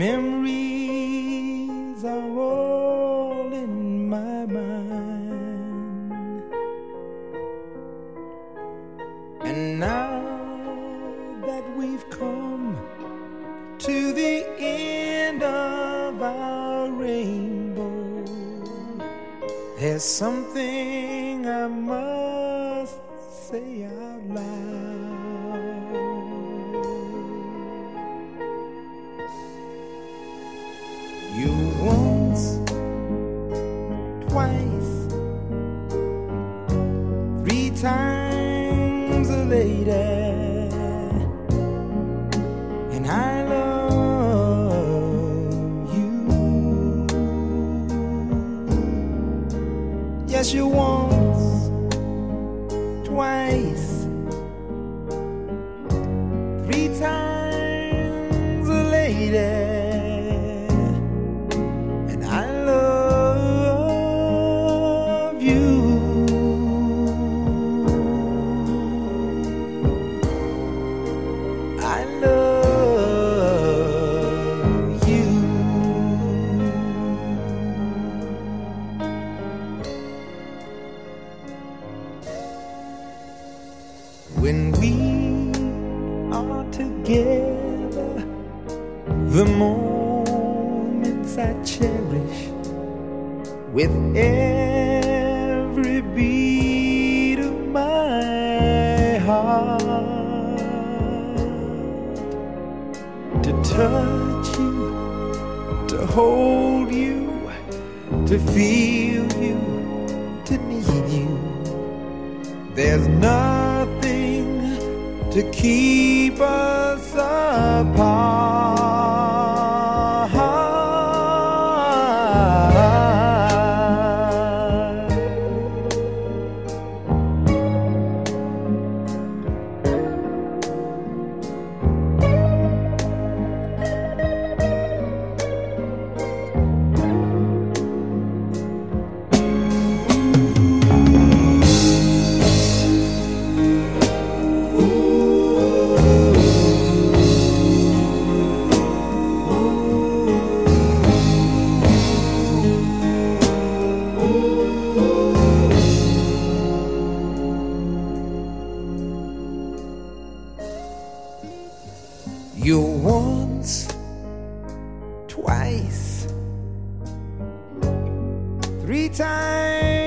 Memories are all in my mind, and now that we've come to the end of our rainbow, there's something I must say out loud. You once, twice, 3 times a lady, and I love you. Yes, you once, twice, 3 times a lady, and I love you. I love you. When we are together, the moments I cherish with every beat of my heart. To touch you, to hold you, to feel you, to need you. There's nothing to keep us apart. You once, twice, 3 times